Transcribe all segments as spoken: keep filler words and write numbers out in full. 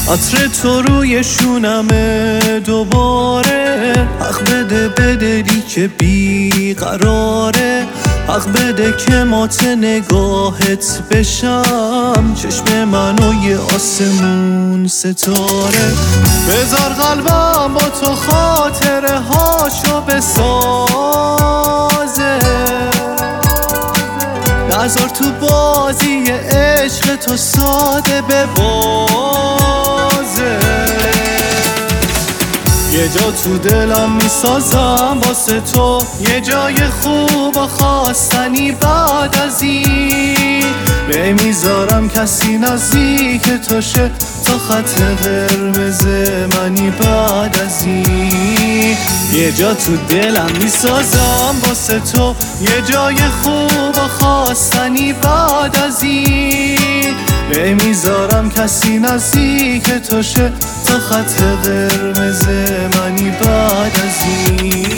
عطر تو روی شونمه دوباره. حق بده به دلی که بیقراره، حق بده که مات نگاهت بشم، چشم منو یه آسمون ستاره. بذار قلبم با تو خاطره هاشو بسازه، نذار تو بازی عشق تو ساده ببازه. یه جا تو دلم میسازم واسه تو، یه جای خوب و خواستنی بعد از این. نمیذارم کسی نزدیک تو شه، تا خط قرمز منی بعد از این. یه جا تو دلم میسازم واسه تو، یه جای خوب و خواستنی بعد از این. نمیذارم کسی نزدیک تو شه، تا خط قرمز منی بعد از این.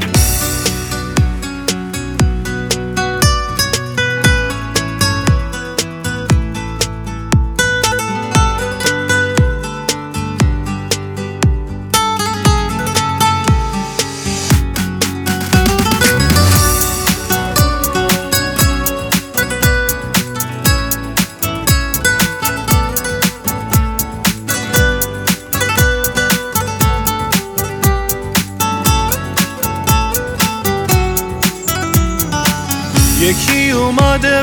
یکی اومده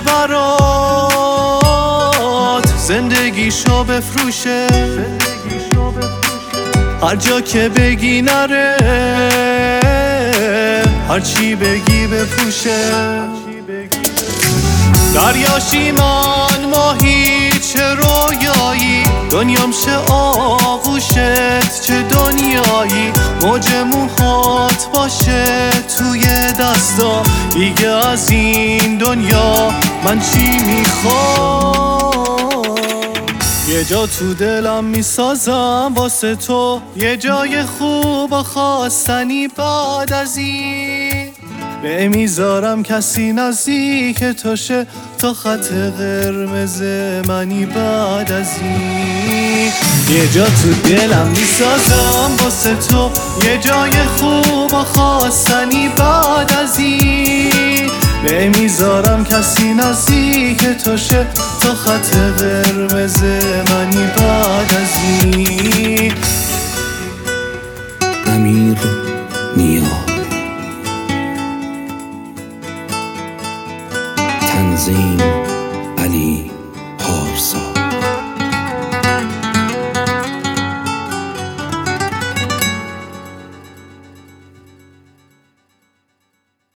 برات زندگیشو بفروشه، هر جا که بگی نره، هر چی بگی بپوشه. دریاشی من ماهی چه رویایی، دنیام شه آغوشت چه دنیایی. موج موهات باشه توی دستا، دیگه از این دنیا من چی میخوام. یه جا تو دلم میسازم واسه تو، یه جای خوب و خواستنی بعد از این. نمیذارم کسی نزدیک تو شه، تا خط قرمز منی بعد از این. یه جا تو دلم میسازم واسه تو، یه جای خوب و خواستنی بعد از این. نمیذارم کسی نزدیک تو شه، تا خط قرمز منی بعد از این. امیر نیا، تنظیم علی